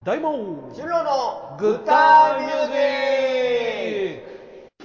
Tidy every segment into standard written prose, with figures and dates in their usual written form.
大門シロのグッタイミュージック。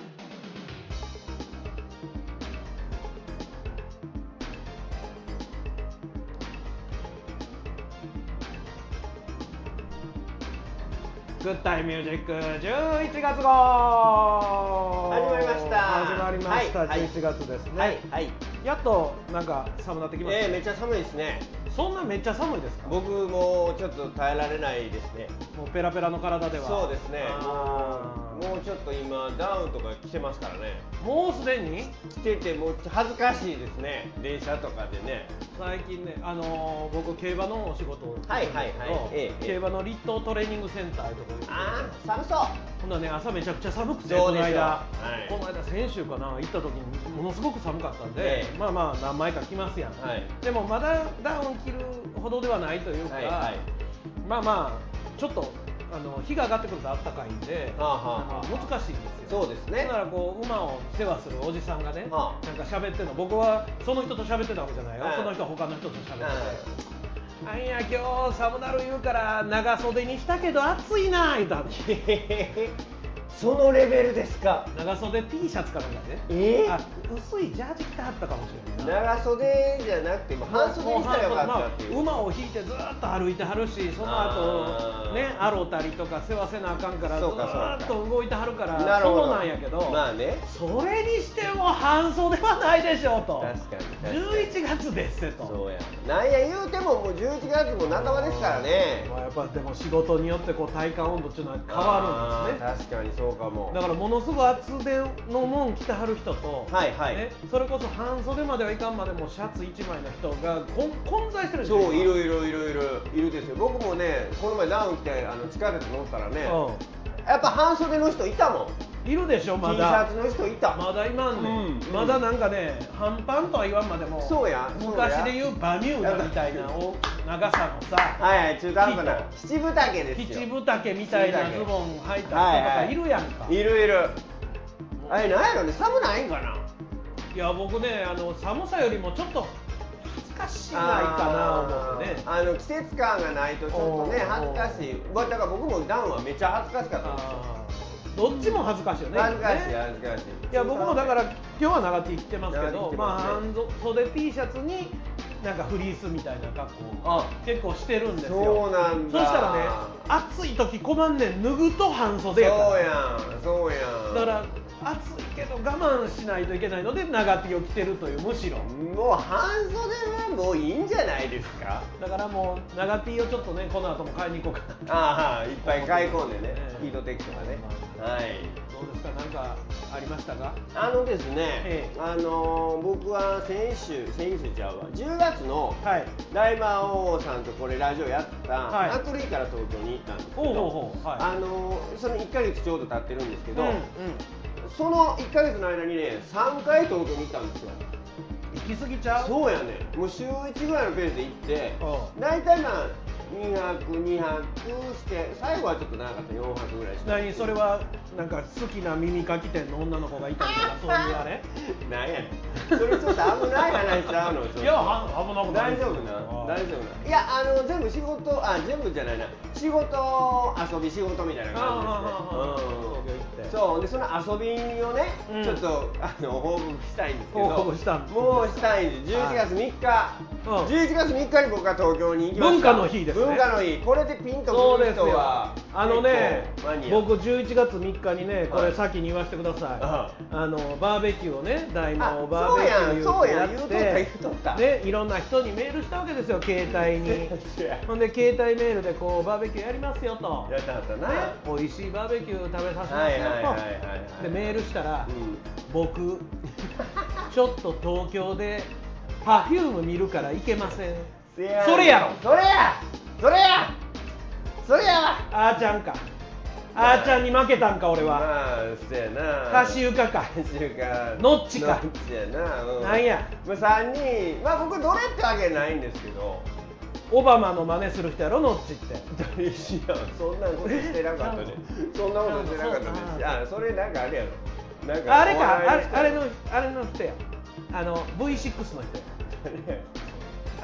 グッタイミュージック11月号始まりました。 始まりました、 はい 11月ですね。 はいはい。 やっとなんか寒なってきました、 めっちゃ寒いですね。 そんなめっちゃ寒いですか？ 僕もちょっと耐えられないですね。 もうペラペラの体では。 そうですね。もうちょっと今ダウンとか着てますからね。 もうすでに着ててもう恥ずかしいですね。電車とかでね。 最近ね、僕競馬のお仕事をしてるんですけど、競馬の立東トレーニングセンターいうところにああ、寒そう。 ほんなね、朝めちゃくちゃ寒くて、 そうですよ。 この間先週かな行った時にものすごく寒かったんで、まあまあ何枚か着ますやん、でもまだダウン着るほどではないというか、まあまあちょっと日が上がってくると暖かいんで、難しいんですよ。 そうですね。 だからこう馬を世話するおじさんがね、なんか喋ってるの、僕はその人と喋ってたわけじゃないよ、その人は他の人と喋ってて、あんや今日寒なる言うから長袖にしたけど暑いな言うたんそのレベルですか？ 長袖 T シャツかなんかね、薄いジャージ着てはったかもしれないな。 長袖じゃなくても半袖にしたらよかったっていう、 馬を引いてずっと歩いてはるし、その後ね、洗うたりとか世話せなあかんからずっと動いてはるから、そうなんやけど、 まあね、 それにしても半袖はないでしょうと。 確かに 11月ですと。 そうや、なんや言うてももう11月も半ばですからね。 やっぱでも仕事によってこう体感温度っていうのは変わるんですね。 確かにそうかも。 だからものすごい厚手のもん着てはる人と、それこそ半袖まではいかんまでもシャツ1枚の人が混在してるんですよ。 そう、いるですよ。僕もね、この前ダウン着て地下鉄乗ったらね、やっぱ半袖の人いたもん。 いるでしょ、まだ T シャツの人いた。 まだいまんね、まだなんかね、半パンとは言わんまでも、 そうや、 昔でいうバミューダみたいな長さのさ、 中途半端な七分丈ですよ。 七分丈みたいなズボン履いた人とかいるやんか。 いる。あれなんやろね、寒ないんかな。 いや僕ね、寒さよりもちょっと恥ずかしいないかな思ってね。 季節感がないとちょっとね恥ずかしい。だから僕もダウンはめっちゃ恥ずかしかったんですよ。 どっちも恥ずかしいよね。 恥ずかしい。 いや僕もだから今日は長 T 着てますけど、半袖 T シャツになんかフリースみたいな格好結構してるんですよ。 そうなんだ。 そうしたらね、暑い時困んねん、脱ぐと半袖やから。 そうやん。 だから暑いけど我慢しないといけないので長 T を着てるという、むしろもう半袖はもういいんじゃないですか。 だからもう長 T をちょっとね、この後も買いに行こうかな。 いっぱい買い込んでね、ヒートテックとかね。 どうですか、なんかありましたか？ ですね、僕は先週ちゃうわ、10月の大魔王さんとこれラジオやった夏類から東京に行ったんですけど、その1ヶ月ちょうど経ってるんですけど、その1ヶ月の間にね、3回東京に行ったんですよ。 行き過ぎちゃう？ そうやね、もう週1ぐらいのペースで行って、大体まあ2泊して最後はちょっと長かった4泊ぐらいして。 何それはなんか好きな耳かき店の女の子がいたりとかそういうあれ？ なんやねん、それちょっと危ない話しちゃうの。 いや危なくない。 大丈夫な。いや全部仕事、全部じゃないな、仕事遊び仕事みたいな感じですね。そうで、その遊びをねちょっと報告したいんですけど、もうしたいんです。11月3日に僕は東京に行きました。 文化の日ですね。 文化の日、これでピンとくる人は僕11月3日にね、これ先に言わせてください、バーベキューをね、大魔王バーベキューやってね、いろんな人にメールしたわけですよ、携帯に。ほんで携帯メールでこうバーベキューやりますよと、 やったはったな、 美味しいバーベキュー食べさせますよと。でメールしたら、僕ちょっと東京でPerfume見るから行けません。それやろ、それやわ。あーちゃんか、あーちゃんに負けたんか俺は。 そうやな、 カシウカかノッチか、なんや 3人、僕どれってわけないんですけど、 オバマの真似する人やろ、ノッチって。 いや、そんなことしてなかったね。そんなことしてなかったです。それなんかあれやろ、 あれか、あれの人や、V6 の人や。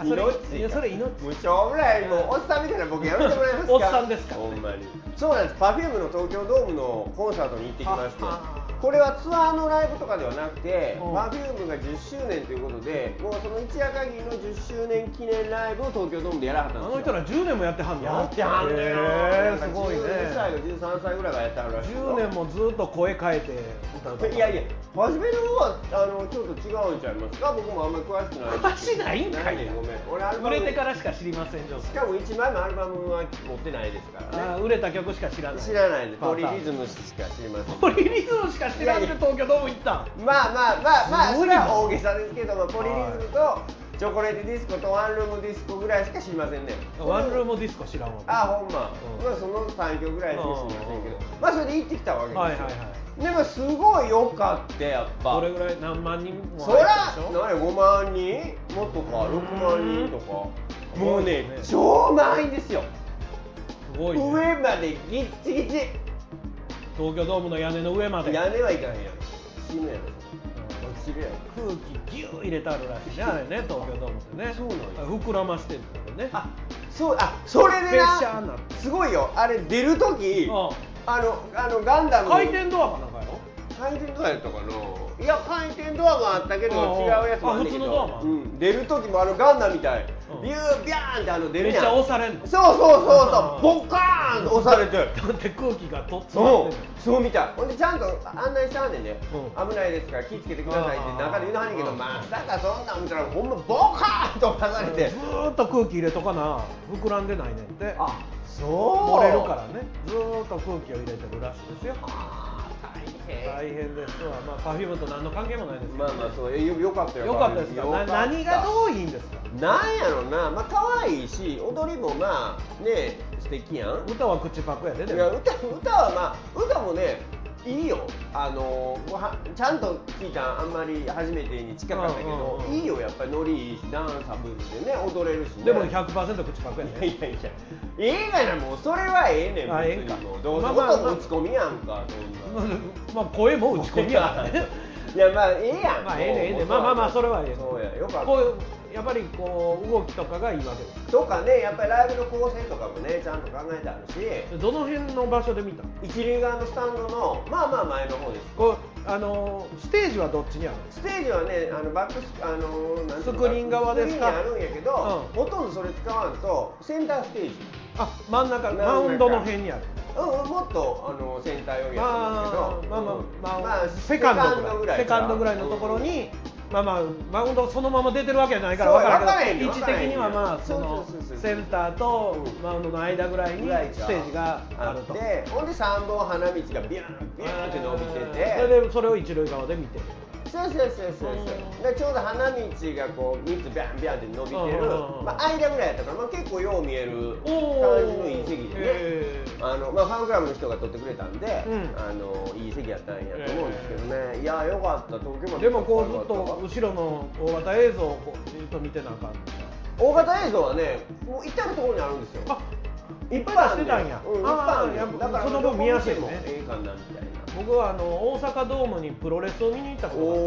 それ命。 無償ぐらいもうおっさんみたいな僕やめてもらえますか。 おっさんですか。 ほんまに。そうなんです。Perfume の東京ドームのコンサートに行ってきまして。これはツアーのライブとかではなくて、Perfume が10周年ということで、もうその一夜限りの10周年記念ライブを東京ドームでやらはったんですよ。 あの人ら10年もやってはんの？ やってはんねん。 すごいね。 12歳か13歳ぐらいがやってはるらしい。 10年もずっと声変えて歌う。 いやいや、初めの方はちょっと違うんちゃいますか。僕もあんまり詳しくない。 詳しないんかい。 ごめん。俺売れてからしか知りません。しかも1枚もアルバムは持ってないですからね。 売れた曲しか知らない。 知らないで。ポリリズムしか知りません。 ポリリズムしか知らんで東京ドーム行ったん。 まあそれは大げさですけども、ポリリズムとチョコレートディスコとワンルームディスコぐらいしか知りませんね。 ワンルームディスコ知らんわ。 ほんま。まあその3曲ぐらいしか知りませんけど、まあそれで行ってきたわけですよ。でもすごい良かったやっぱ。 どれぐらい何万人も入ったでしょ。そら5万人もっとか6万人とか。もうね超満員ですよ。 すごいね。 上までギッチギチ。 東京ドームの屋根の上まで。 屋根はいかへんやろ。死ぬやろ。 空気ギュー入れてあるらしいね、あれね、東京ドームってね。 そうなんです。 膨らましてるからね。 それでな、すごいよ。あれ出るとき、ガンダム回転ドアかなんかやろ。 回転ドアやったかな。いや、回転ドアもあったけど違うやつもあったけど。 普通のドアも。 出るときもガンダムみたい。ビュービャーンって出るやん。 めっちゃ押されんの。 そうボッカーンと押されて。 だって空気がとっつまってる。 そうみたい。ほんでちゃんと案内してはんねんね。危ないですから気ぃつけてくださいって中で言うのはんねんけど、まさかそんなん見たらほんまボカーンと押されて。 ずーっと空気入れとかな膨らんでないねんって。 そう。 漏れるからね。ずーっと空気を入れてるらしいですよ。大変ですわ。Perfume と何の関係もないですけど。 そうよかったよ。 よかったですか。何がどういいんですか。 なんやろな、可愛いし踊りもね素敵やん。 歌は口パクやで。 いや歌は歌もねいいよ。ちゃんと聞いたあんまり初めてに近かったけど、いいよやっぱりノリいいしダンサブルでね踊れるしね。 でも 100% 口パクやね。 いや映画なもうそれはええねん別にもうどうせ音も打ち込みやんかそんな。声も打ち込みやからね。 いやええやん。 ええね。それはええ。 そうやよかった。 やっぱり動きとかがいいわけですとかね、やっぱりライブの構成とかもねちゃんと考えてあるし。 どの辺の場所で見た？ 一塁側のスタンドの前の方です。 ステージはどっちにある？ ステージはねバックスクリーン側ですか？ スクリーンにあるんやけど、ほとんどそれ使わんとセンターステージ。 真ん中マウンドの辺にある。 もっとセンターよりやと思うけど、 セカンドぐらいのところに。マウンドそのまま出てるわけじゃないから分からへんけど、位置的にはそのセンターとマウンドの間ぐらいにステージがあると。 ほんで3本花道がビューンって伸びてて、 それを一塁側で見てる。 そうでちょうど花道が3つビャンビャンって伸びてる間ぐらいやったから結構よう見える感じのいい席でね。ファンクラブの人が撮ってくれたんでいい席やったんやと思うんですけどね。いやよかった。東京まで。 でもずっと後ろの大型映像をずっと見てなあかん。 大型映像はねもう至る所にあるんですよ。 いっぱい出してたんや。 だからその分見やすいね。 ええかなみたいな。 僕は大阪ドームにプロレスを見に行ったことがあって、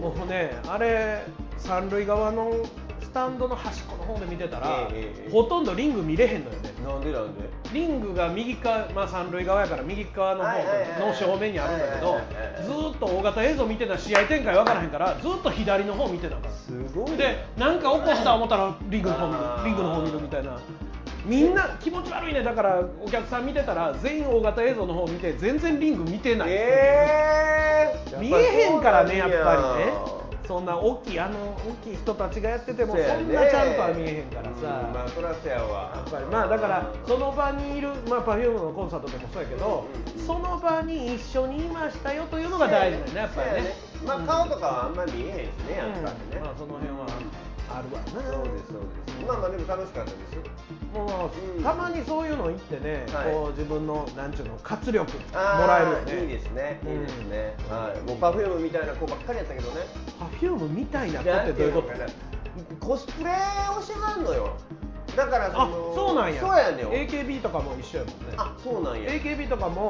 もうねあれ三塁側のスタンドの端っこの方で見てたら、ほとんどリング見れへんのよね。 なんでリングが右側、三塁側やから右側の方の正面にあるんだけど、ずっと大型映像見てたら試合展開分からへんからずっと左の方見てたから。 すごいね。 でなんか起こした思ったらリングの方見るみたいな。みんな気持ち悪いね。だからお客さん見てたら全員大型映像の方見て全然リング見てない。見えへんからねやっぱりね。そんな大きい人たちがやっててもそんなちゃんとは見えへんからさ。 そらそうやわ。 やっぱりだからその場にいるPerfumeのコンサートでもそうやけど、その場に一緒にいましたよというのが大事だよねやっぱりね。 顔とかはあんまり見えへんしねやっぱりね。 その辺はあるわな。 そうですでも楽しかったですよ。 もうたまにそういうの行ってね、自分の活力もらえるよね。 いいですね。もうPerfumeみたいな子ばっかりやったけどね。 Perfumeみたいな子ってどういうこと？ コスプレをしはんのよ。だからそうなんや。 そうやねん。 AKB とかも一緒やもんね。 そうなんや。 AKB とかも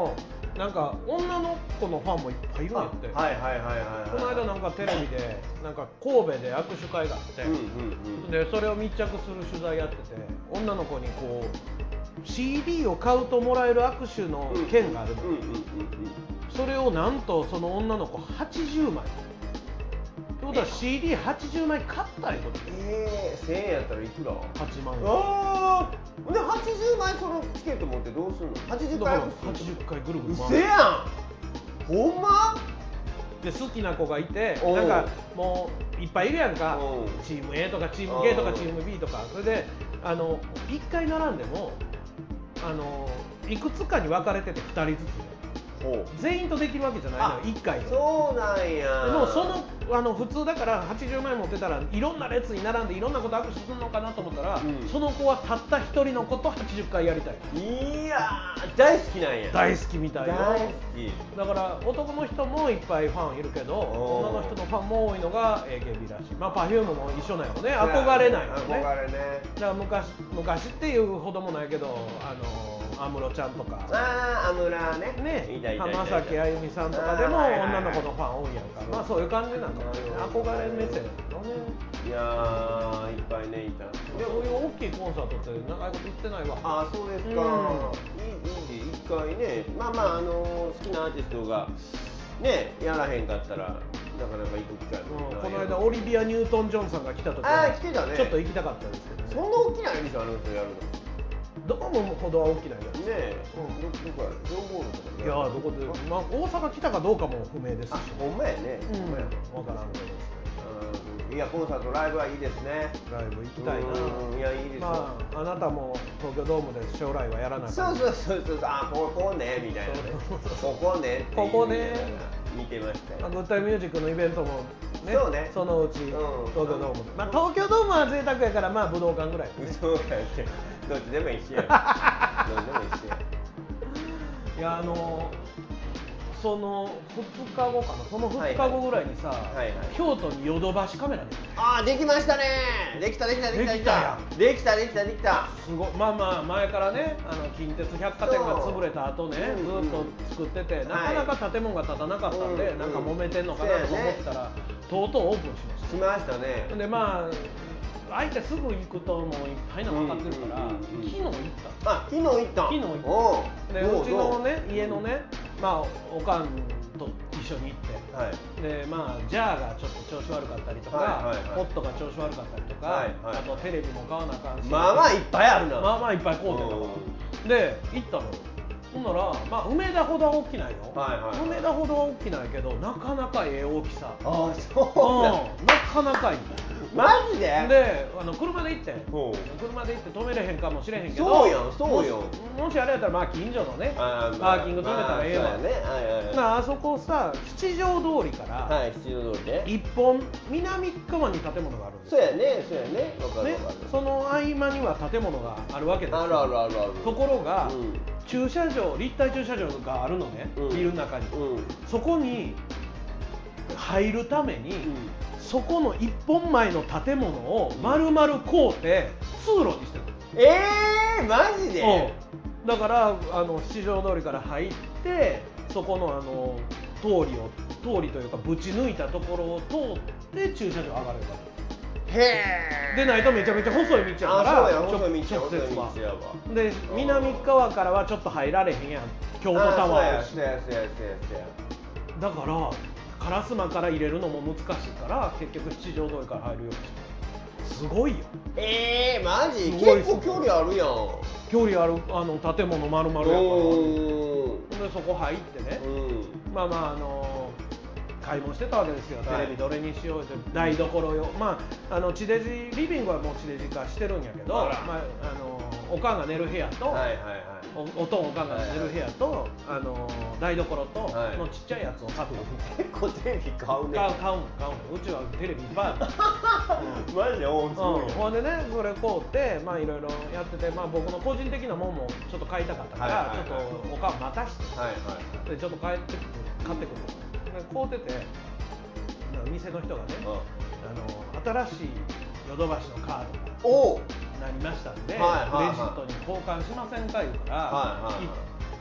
なんか女の子のファンもいっぱいいるんやって。この間なんかテレビでなんか神戸で握手会があって、でそれを密着する取材やってて、女の子にこう CD を買うともらえる握手の券があるの。それをなんとその女の子80枚。ってことは CD80 枚買ったいうことです。1000円やったらいくら ？8万円。 で80枚そのチケット持ってどうするの？80回 80回ぐるぐる回る。やん。ほんま？ で好きな子がいて、なんかもういっぱいいるやんか。チーム A とかチーム K とかチーム B とか。それで1回並んでもいくつかに分かれてて2人ずつで。全員とできるわけじゃないのよ、1回で。 そうなんや。 でも普通だから80枚持ってたらいろんな列に並んでいろんなこと握手するのかなと思ったら、その子はたった1人の子と80回やりたい。 いやー、大好きなんや。 大好きみたいよ。 大好き。 だから男の人もいっぱいファンいるけど、女の人のファンも多いのが AKB らしい。まあ Perfume も一緒なんやろね。憧れないよね。 憧れね。 だから昔っていうほどもないけど、安室ちゃんとか、 安室ね、 浜崎あゆみさんとかでも女の子のファン多いやんか。まあそういう感じなんだね。憧れ目線のね。 いやー、いっぱいねいた。 そういう大きいコンサートって長いこと言ってないわ。 あ、そうですか。いい一回ね。まあ好きなアーティストがねやらへんかったらなかなか行く機会もない。 この間オリビア・ニュートン・ジョンさんが来た時は来てたね。ちょっと行きたかったですけどね。 そんな大きなエビさんあるんですよ、やるの。 ドームほどは大きないじゃないですか。ねえ、どこやる？情報のとこいやどこで、まあ大阪来たかどうかも不明ですし。 ほんまやね。 わからんけど。 いやコンサートライブはいいですね。 ライブ行きたいな。 いやいいですよ。まあなたも東京ドームで将来はやらない。 そう。あここねみたいなね。ここね。見てましたよ。 グッタイミュージックのイベントもね。 そうね。 そのうち東京ドームで。まあ東京ドームは贅沢やからまあ武道館ぐらい。 そうやってどっちでも一緒や。どっちでも一緒や。 いやその2日後かな、その2日後ぐらいにさ、京都にヨドバシカメラで。 できましたね。できた。 すごい。まあ前からね、近鉄百貨店が潰れた後ね、ずっと作ってて、なかなか建物が建たなかったんで、なんか揉めてんのかなと思ってたら、とうとうオープンしましたね。でまあ相手すぐ行くともういっぱいなの分かってるから、昨日行った。 昨日行った。 でうちのね家のね、まあおかんと一緒に行って、でまあジャーがちょっと調子悪かったりとか、ポットが調子悪かったりとか、あとテレビも買わなあかんし、 まあいっぱいあるな。 まあいっぱい買うてんだから。で行ったの。ほんならまあ梅田ほどは大きないよ。梅田ほどは大きないけどなかなかええ大きさ。 そうなかなかいい。 マジで？ で車で行って止めれへんかもしれへんけど、 そうよ。 もしあれやったらまあ近所のねパーキング止めたらええわ。あそこさ七条通りから一本南側に建物があるんですよ。 そうやね。わかる。 その合間には建物があるわけですよ。 ある。 ところが駐車場、立体駐車場があるのね、ビルの中に。そこに入るために、そこの一本前の建物を丸々買うて通路にしてるの。 マジで？ だから七条通りから入ってそこの通りというかぶち抜いたところを通って駐車場上がれるから。でないとめちゃめちゃ細い道やから直接は。で南側からはちょっと入られへんやん。京都タワーやし。だから烏丸から入れるのも難しいから結局七条通りから入るようにして。すごいよ。 マジ？結構距離あるやん。 距離ある建物丸々やから。でそこ入ってね、まあ買い物してたわけですよ。テレビどれにしようって台所用。まあ地デジリビングはもう地デジ化してるんやけど、まあおかんが寝る部屋と、おとんおかんが寝る部屋と台所とのちっちゃいやつを買ってる。 結構テレビ買うね。 買う。うちはテレビいっぱいある。 マジで？ ほんでねそれ買うてまあいろいろやってて、まあ僕の個人的なもんもちょっと買いたかったからちょっとおかん待たして、でちょっと買ってくる。買うてて店の人がね新しいヨドバシのカードがなりましたんでクレジットに交換しませんか言うから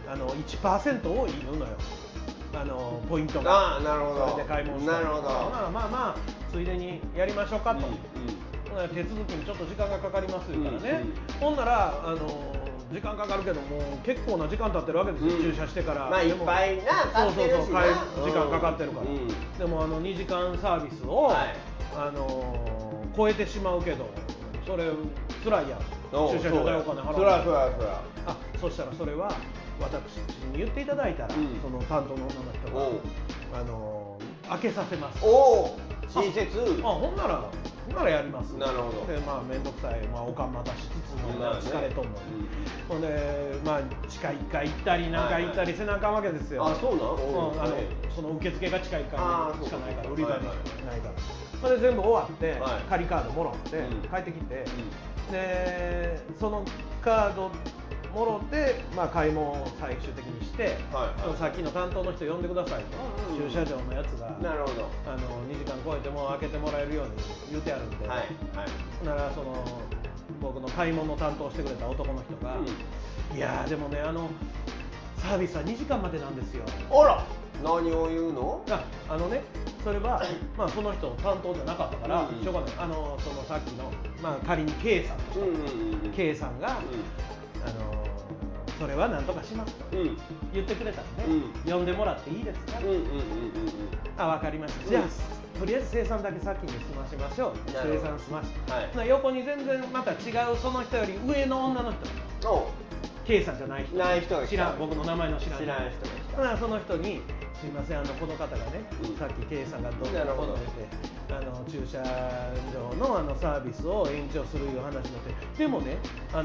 1% 多いのよ、ポイントが。 なるほど。 それで買い物した。 なるほど。 まあついでにやりましょうかと、手続きにちょっと時間がかかりますからね、ほんなら時間かかるけども結構な時間経ってるわけですよ、駐車してから。 まあいっぱいな買ってるしな、 時間かかってるから、でも2時間サービスを、超えてしまうけどそれ辛いやん、駐車場代お金払う。そしたらそれは私に言っていただいたら、その担当の女の人が開けさせます。 親切。 ほんならやります。 なるほど。 で面倒くさい、おかんまたしつつも疲れとんのに、ほんで地下1階行ったり何回行ったりせなあかんわけですよ。 そうなの？その受付が地下1階にしかないから、売り場にしかないから。それで全部終わって、仮カードもらって帰ってきて、でそのカードもろて、買い物を最終的にして、さっきの担当の人呼んでくださいと、駐車場のやつが2時間超えても開けてもらえるように言うてあるんで、なら僕の買い物を担当してくれた男の人が、いやでもねサービスは2時間までなんですよ。 あら、何を言うの？ それはその人担当じゃなかったからしょうがない。そのさっきの仮に K さんとしたら、K さんがそれは何とかしますと言ってくれたんで、呼んでもらっていいですか？分かりました、じゃあとりあえず生産だけ先に済ましましょう。生産しました、横に全然また違うその人より上の女の人、K さんじゃない人が知らん、僕の名前の知らん人が来た。その人にすいません、この方がね、さっき K さんがどうのこうの言って駐車場のサービスを延長するいう話になって、でもね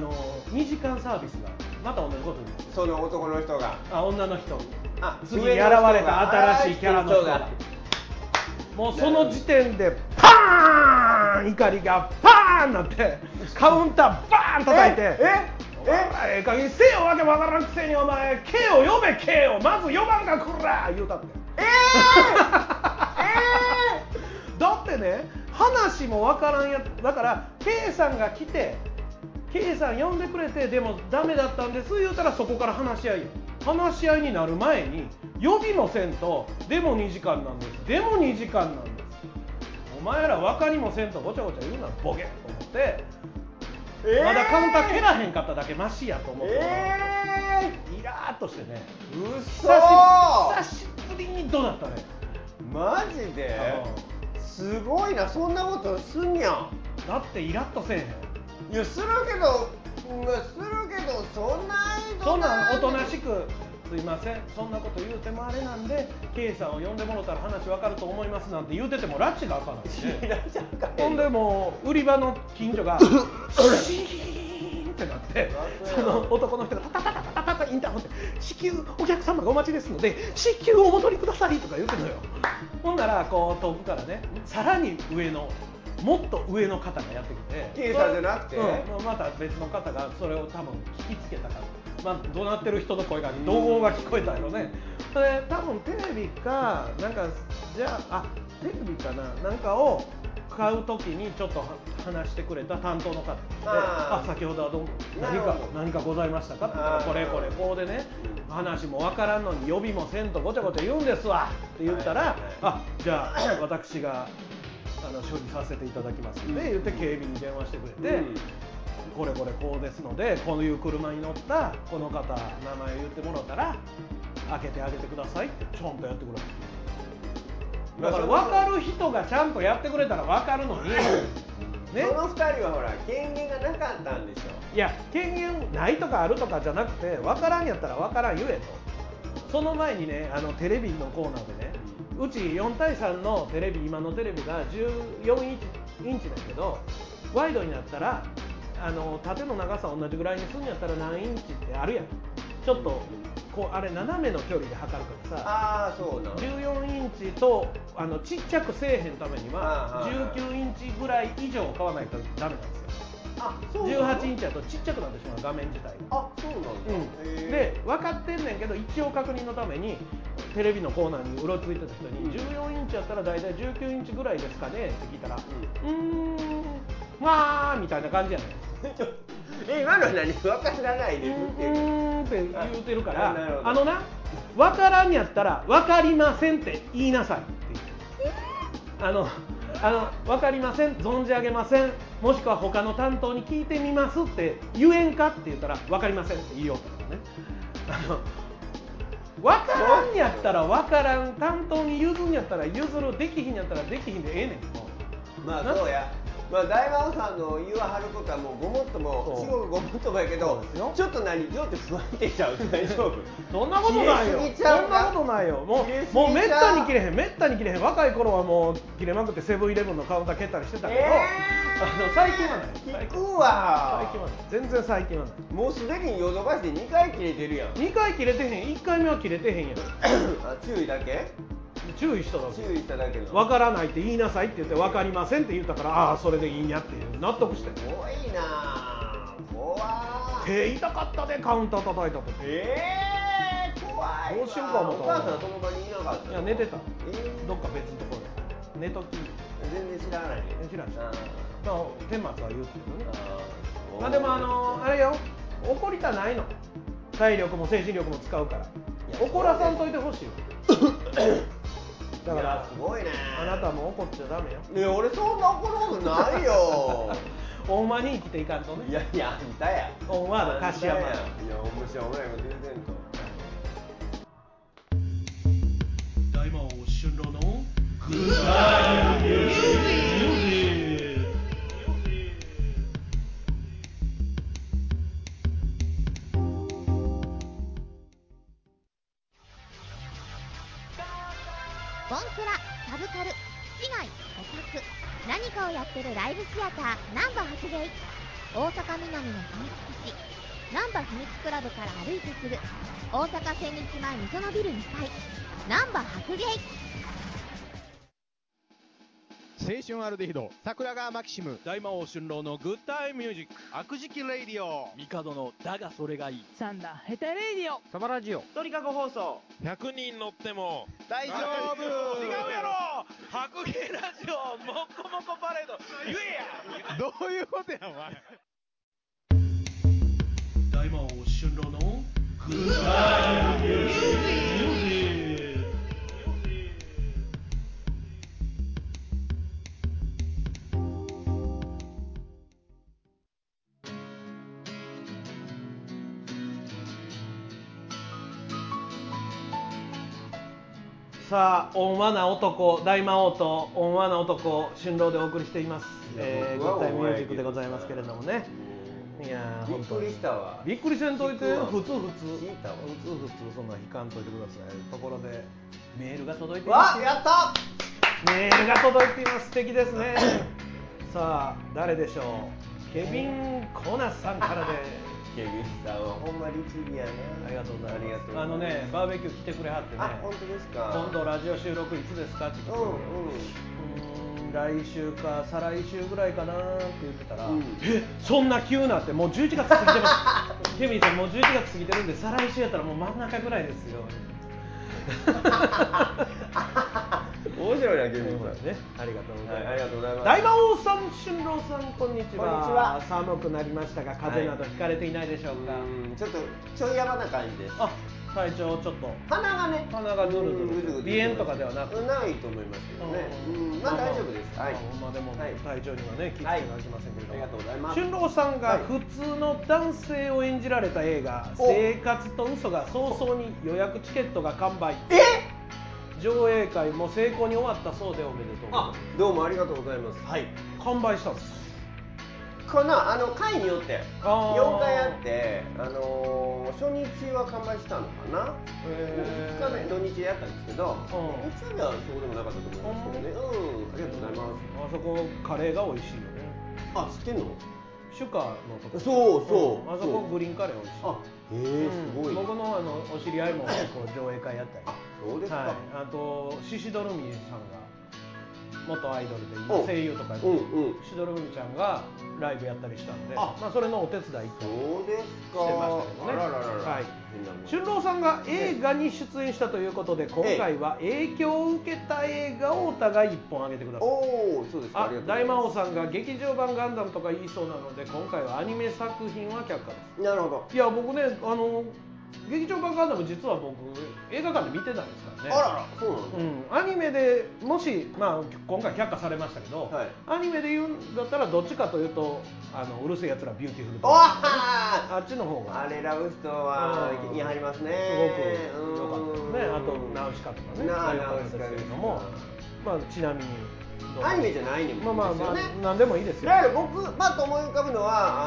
2時間サービスがまた同じことに、 その男の人が女の人、次に現れた新しいキャラの人が、もうその時点でパーン、怒りがパーンなってカウンターバーン叩いて、ええ加減せよ、わけわからんくせにお前 K を呼べ、 K をまず呼ばんかくら言うたって。だってね、話もわからんやつだから、 K さんが来て K さん呼んでくれて、でもダメだったんです言うたらそこから話し合いになる前に呼びもせんと、でも2時間なんです、でも2時間なんです、お前ら分かりもせんとごちゃごちゃ言うなボケと思って、まだカウンター蹴らへんかっただけマシやと思って、イラーっとしてね、久しぶりに怒鳴ったね。 マジで？すごいな、そんなことすんやん。 だってイラッとせえへん。 いやするけどそんなおとなしく、すいません、そんなこと言うてもあれなんで K さんを呼んでもらったら話分かると思いますなんて言うてても拉致が開かないね。ほんでもう売り場の近所がシーンってなって、その男の人がタタタタタタタインターホンで至急お客様がお待ちですので至急お戻りくださいとか言うてんのよ。ほんならこう遠くからね、さらに上のもっと上の方がやってきて、 K さんじゃなくて、 また別の方がそれを多分聞きつけたから、怒鳴ってる人の声が怒号が聞こえたよね。それ多分テレビかなんか、じゃあテレビかな、なんかを買うときにちょっと話してくれた担当の方で、先ほどはどうも何かございましたかって言ったら、これこうでね、話もわからんのに呼びもせんとごちゃごちゃ言うんですわって言ったら、じゃあ私が処理させていただきますんで言って警備に電話してくれて、これこうですのでこういう車に乗ったこの方名前言ってもらったら開けてあげてくださいってちょんとやってくれる。だから分かる人がちゃんとやってくれたら分かるのに、ね、 その2人はほら権限がなかったんでしょ。 いや権限ないとかあるとかじゃなくて、分からんやったら分からん言えと。その前にね、テレビのコーナーでね、うち4対3のテレビ、今のテレビが14インチだけど、ワイドになったら縦の長さ同じぐらいにするんやったら何インチってあるやん。ちょっとこうあれ斜めの距離で測るからさ、 そうな 14インチとちっちゃくせえへんためには19インチぐらい以上買わないとダメなんですよ。18インチだとちっちゃくなってしまう、画面自体が。 そうなんだ。 で分かってんねんけど、一応確認のためにテレビのコーナーにうろついてた人に、14インチやったら大体19インチぐらいですかねって聞いたら、まあみたいな感じやねん。 今のは何？分からないですって。 言うてるから分からんやったら分かりませんって言いなさいって言って分かりません、存じ上げません、もしくは他の担当に聞いてみますって言えんかって言ったら分かりませんって言いよったからね。分からんやったら分からん、担当に譲るんやったら譲る、できひんやったらできひんでええねん。 まあそうや。まあ大魔王さんの言わはることはもうごもっとも至極ごもっともやけど、ちょっと何ちょっと不安定ちゃう。大丈夫？ そんなことないよ。そんなことないよ。もうめったに切れへん、めったに切れへん。若い頃はもう切れまくってセブンイレブンのカウンター蹴ったりしてたけど、最近はない。 聞くわ。 最近はない。全然最近はない。 もうすでにヨドバシで2回切れてるやん。 2回切れてへん。1回目は切れてへんやん。 注意だけ？ 注意しただけの分からないって言いなさいって言って分かりませんって言ったから、ああそれでいいんやっていう納得して。 すごいな怖い。 手痛かったでカウンター叩いたと。 怖い。 どうしようか思った。 お母さんその場にいなかったの？ いや寝てた、どっか別のところで寝とき。 全然知らない。 知らんし、天末は言うけどね。まあでもあれよ、怒りたないの。体力も精神力も使うから怒らさんといてほしいよ。だからすごいね。 あなたも怒っちゃダメよ。 いや俺そんな怒ることないよ。 ほんまに生きていかんとね。 いやいやあんたや。 オンワード柏山。いや面白いこと言うてんと。 大魔王春郎のグッバイミュージック。 ボンクラ、サブカル、市街、オタク、何かをやってるライブシアターナンバ発芸。大阪南の秘密基地ナンバ秘密クラブから歩いてすぐ、大阪千日前溝のビル2階ナンバ白芸。 青春アルデヒド、桜川マキシム、 大魔王春郎のグッタイミュージック、悪時期レイディオ、ミカドのだがそれがいい、 サンダーヘタレイディオ、 サバラジオ、 鳥かご放送、 100人乗っても大丈夫。 違うやろ、白芸ラジオ、もこもこパレード、言えや。 どういうことやお前。 大魔王春郎のグッタイミュージック。さあ、温和な男、大魔王と温和な男、春郎でお送りしています。グッタイミュージックでございますけれどもね。いやびっくりしたわ。 びっくりせんといて、普通そんな引かんといてください。ところでメールが届いています。 わ、やった。 メールが届いています。素敵ですね。さあ、誰でしょう。ケビン・コナスさんからで。 ケビンさんはほんま律儀やな。 ありがとうございます。バーベキュー来てくれはってね。 本当ですか。 今度ラジオ収録いつですかって言って来週か再来週ぐらいかなって言ってたら、そんな急なって、もう11月過ぎてますケビンさんもう11月過ぎてるんで、再来週やったらもう真ん中ぐらいですよ。 面白いな、ケビンさんね。ありがとうございます。 ありがとうございます。 大魔王さん、春郎さん、こんにちは。 こんにちは。 寒くなりましたが、風邪などひかれていないでしょうか。 ちょっとちょいやばな感じです。 体調ちょっと鼻がズルズル、鼻炎とかではなくないと思いますけどね。まあ大丈夫です。はい。 まあでも体調にはね気をつけなきゃいけませんけれども。 ありがとうございます。 春郎さんが普通の男性を演じられた映画「生活と嘘」が早々に予約チケットが完売。上映会も成功に終わったそうでおめでとうございます。 どうもありがとうございます。はい。 完売したんですかな。回によって4回あって、初日は完売したのかな。2日目土日でやったんですけど、日曜日はそうでもなかったと思いますけどね。ありがとうございます。 あそこカレーが美味しいよね。 知ってんの？ シュカのとこ。 そうあそこグリーンカレー美味しい。 すごい。 僕のお知り合いも結構上映会やったり。 そうですか。 あとシシドルミさんが元アイドルで今声優とかやってるシシドルミちゃんがライブやったりしたんで、それのお手伝いしてましたけどね。春郎さんが映画に出演したということで、今回は影響を受けた映画をお互い1本あげてください。 そうですか。 大魔王さんが劇場版ガンダムとか言いそうなので、今回はアニメ作品は却下です。 なるほど。 いや僕ね、 劇場版ガンダム実は僕映画館で見てないですからね。 あらら、そうなんだ。 アニメでもし、まあ、今回却下されましたけど、アニメで言うんだったらどっちかというとうるせえやつらビューティフルドラゴン、あっちの方があれラブストはやはりますね。 すごく良かったですね。あとナウシカとかね、良かったですけれども、まあちなみにアニメじゃないにもいいですよね。 何でもいいですよ。 だから僕パッと思い浮かぶのは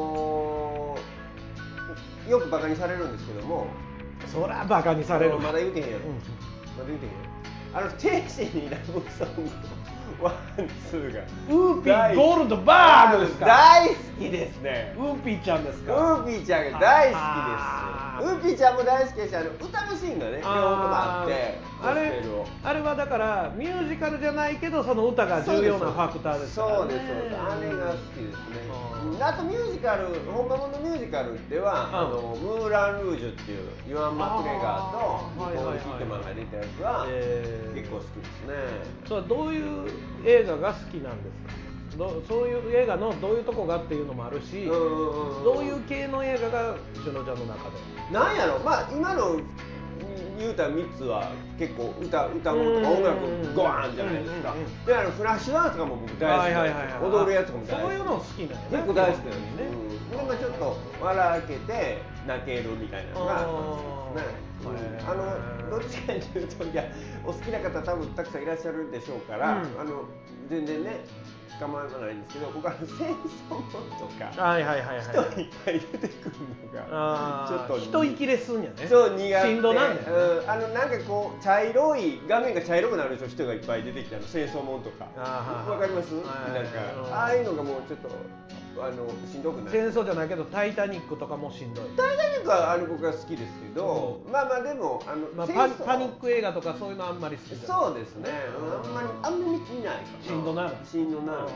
よくバカにされるんですけども、 そらバカにされる。 まだ言うてへんやろ。まだ言うてへんやろ。天使にラブソングワンツーがウーピーゴールドバーグですか。 大好きですね。 ウーピーちゃんですか。 ウーピーちゃんが大好きです。ウーピーちゃんも大好きですし、歌のシーンがね、両方ともあって、 あれはだからミュージカルじゃないけどその歌が重要なファクターですからね。 そうです。あれが好きですね。あとミュージカル、本物のミュージカルではムーラン・ルージュっていうユアン・マクレガーとニコール・キッドマンが出たやつは結構好きですね。 それはどういう映画が好きなんですか。そういう映画のどういうとこがっていうのもあるし、どういう系の映画がしのちゃんの中でなんやろ。まあ今の言うた3つは結構歌物とか音楽ゴワーンじゃないですか。でフラッシュダンスとかも僕大好きで、踊るやつとかも大好き。 そういうの好きなんやね。 結構大好きなんですね。でもちょっと笑けて泣けるみたいなのが好きですね。どっちかというと、いやお好きな方多分たくさんいらっしゃるでしょうから、全然ね構わないんですけど、僕は戦争ものとか人いっぱい出てくるのがちょっと人息れすんやね。 そう苦手。 しんどなんだよね。 なんかこう茶色い画面が茶色くなるでしょ。人がいっぱい出てきたの戦争もんとかわかります？なんかああいうのがもうちょっとしんどくない。 戦争じゃないけどタイタニックとかもしんどい。 タイタニックは僕は好きですけど、まあでもパニック映画とかそういうのあんまり好きじゃない。 そうですね。あんまり見ないかな。 しんどなるね。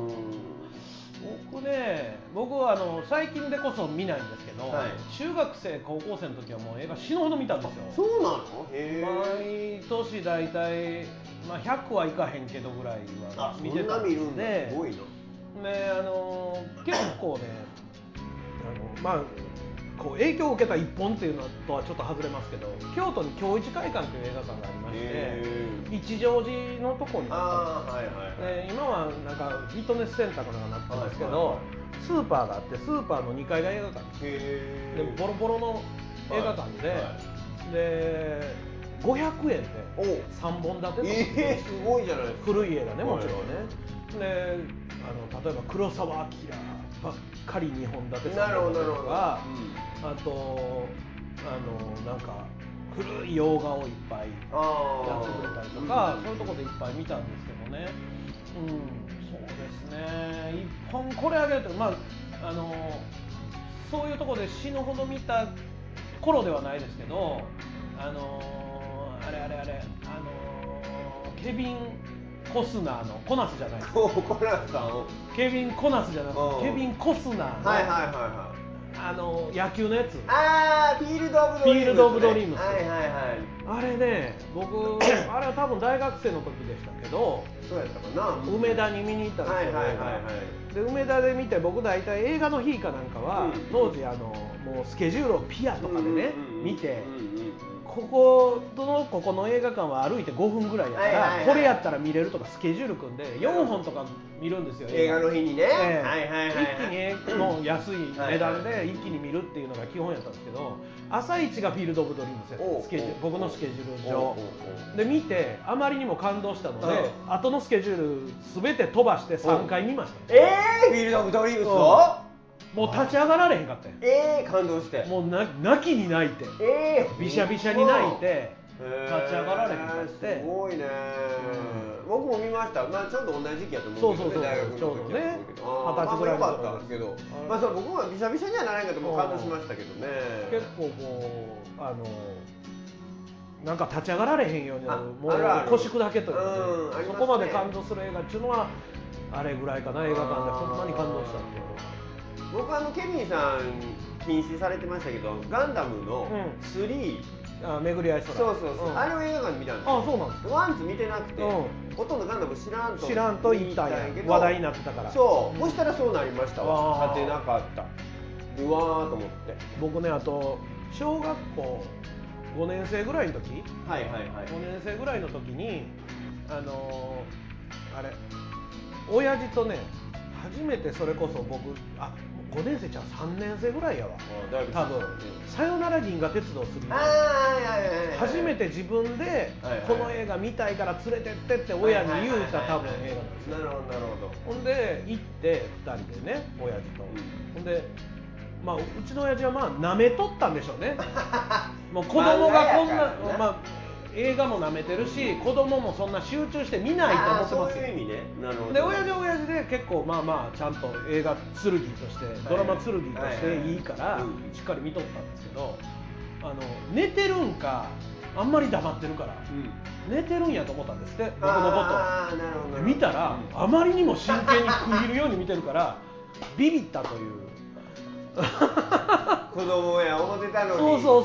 僕は最近でこそ見ないんですけど、中学生高校生の時はもう映画死ぬほど見たんですよ。 そうなの？ 毎年大体100はいかへんけどぐらいは見てたんで。 すごいな。 結構ねこう影響を受けた一本っていうのとはちょっと外れますけど、京都に京一会館という映画館がありまして、一乗寺のとこにあったんです。今はなんかフィットネスセンターかなんかなってますけど、スーパーがあってスーパーの2階が映画館です。でボロボロの映画館で500円で3本立てとか、 すごいじゃないですか。 古い映画ね、もちろんね。で例えば黒澤明ばっかり2本立て3本立てとか、あとなんか古い洋画をいっぱいやってくれたりとか、そういうところでいっぱい見たんですけどね。そうですね。一本これあげるとそういうところで死ぬほど見た頃ではないですけど、ケビン・コスナーのコナスじゃないですか。 コナスさんをケビン・コナスじゃなくてケビン・コスナーの野球のやつ。 フィールド・オブ・ドリームス。 あれね、僕あれは多分大学生の時でしたけど、 そうやったかな。 梅田に見に行ったんですよ。で梅田で見て、僕大体映画の日かなんかは当時もうスケジュールをピアとかでね見て、ここの映画館は歩いて5分ぐらいやからこれやったら見れるとかスケジュール組んで4本とか見るんですよ。 映画の日にね。 一気にもう安い値段で一気に見るっていうのが基本やったんですけど、朝一がフィールド・オブ・ドリームスやった僕のスケジュール上で見て、あまりにも感動したので後のスケジュール全て飛ばして3回見ました。 フィールド・オブ・ドリームスをもう立ち上がられへんかったよ。 感動して。 もう泣きに泣いて、びしゃびしゃに泣いて立ち上がられへんかって。 すごいね。僕も見ました。ちょうど同じ時期やと思うけどね、大学の時ちょうどね、20歳ぐらいの時良かったけど、僕もびしゃびしゃにはならないけども感動しましたけどね。結構こうなんか立ち上がられへんようになる、もう腰砕けというかね、そこまで感動する映画っていうのはあれぐらいかな。映画館でほんまに感動したっていうのは。 僕ケビンさん禁止されてましたけど、ガンダムの3、 巡り合い空。 そうあれを映画館で見たんですよ。 そうなんですか。 ワンツ見てなくて、ほとんどガンダム知らんと言ったんやけど、話題になってたから。 そしたらそうなりましたわ。勝てなかった。うわーと思って。 僕ね、あと小学校5年生ぐらいの時、 はいはいはい、 5年生ぐらいの時にあれ親父とね初めてそれこそ僕5年生ちゃう3年生ぐらいやわ多分さよなら銀河鉄道3初めて自分でこの映画見たいから連れてってって親に言うた多分映画なんですよ。 なるほどなるほど。 ほんで行って2人でね親父と、ほんでまあうちの親父はまあ舐めとったんでしょうねもう子供がこんなまあ映画も舐めてるし、子供もそんな集中して見ないと思ってますよ。 そういう意味ね。なるほど。 で親父は親父で結構まあまあちゃんと映画剣としてドラマ剣としていいからしっかり見とったんですけど、寝てるんかあんまり黙ってるから、寝てるんやと思ったんですって僕のことを。見たらあまりにも真剣に食い入るように見てるからビビったという。 子供や思ってたのに。 そう。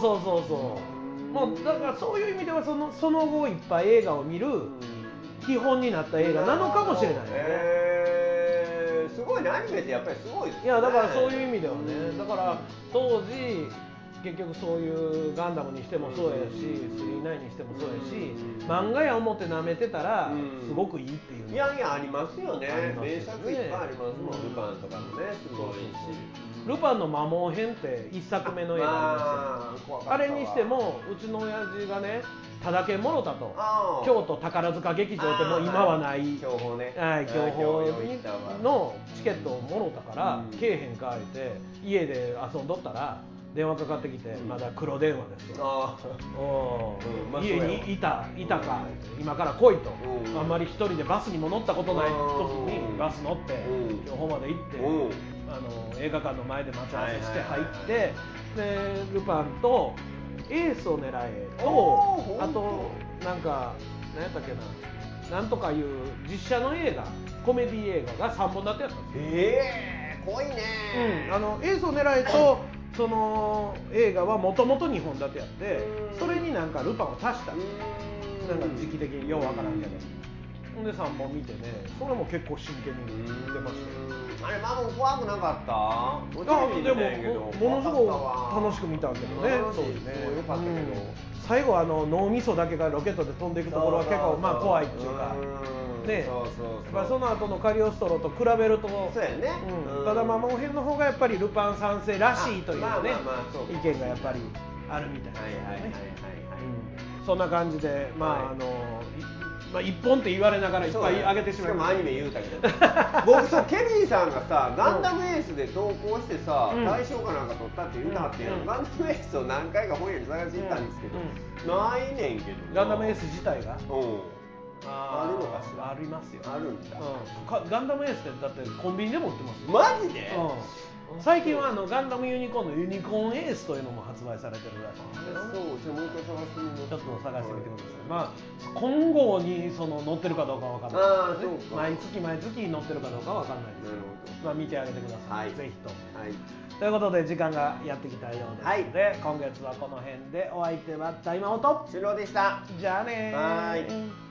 もうだからそういう意味ではその後いっぱい映画を見る基本になった映画なのかもしれないですね。 すごいね、アニメってやっぱりすごいですね。 いやだからそういう意味ではね、だから当時結局そういうガンダムにしてもそうやし、39にしてもそうやし、漫画や思って舐めてたらすごくいいっていう。 いやありますよね。名作いっぱいありますもん。ルパンとかもねすごいし。 ルパンの摩耗編って1作目の映画ありますよ。あれにしてもうちの親父がねただけもろたと、京都宝塚劇場ってもう今はない競歩ね、 競歩のチケットをもろたからけえへんか言って家で遊んどったら電話かかってきて、まだ黒電話ですよ。家にいたか今から来いと、あんまり一人でバスにも乗ったことない時にバス乗って競歩まで行って、映画館の前で待ち合わせして入って、でルパンとエースを狙えと、あとなんか何やったっけな、なんとかいう実写の映画コメディ映画が3本立てやったんですよ。 濃いね。 エースを狙えとその映画はもともと2本立てやって、それになんかルパンを足したなんか時期的にようわからんけど、ほんで3本見てね、それも結構真剣に見てましたよ。 あれマモ怖くなかった？ でもものすごく楽しく見たけどね。そうですね。 よかったけど、 最後脳みそだけがロケットで飛んでいくところは結構まあ怖いっていうかね。その後のカリオストロと比べると、 そうやね。 ただ摩耗編の方がやっぱりルパン三世らしいというね意見がやっぱりあるみたいですね。そんな感じでまあ一本って言われながらいっぱい上げてしまいました。 しかもアニメ言うたけど僕そうケビンさんがさガンダムエースで投稿してさ、大賞かなんか取ったって言うたはってんやん。ガンダムエースを何回か本屋に探していったんですけど、ないねんけど。 ガンダムエース自体があるのかしら。 ありますよ。 あるんだ。 ガンダムエースってだってコンビニでも売ってますよ。 マジで？ 最近はガンダムユニコーンのユニコーンエースというのも発売されてるらしいんですけど、 そう、もう一回探してみます。 ちょっと探してみてください。まあ今後に載ってるかどうかわかんないですね。毎月載ってるかどうかはわかんないですけど、まあ見てあげてください。ぜひと。ということで時間がやってきたようですので、今月はこの辺でお相手は大魔王とシュロでした。 じゃあねー。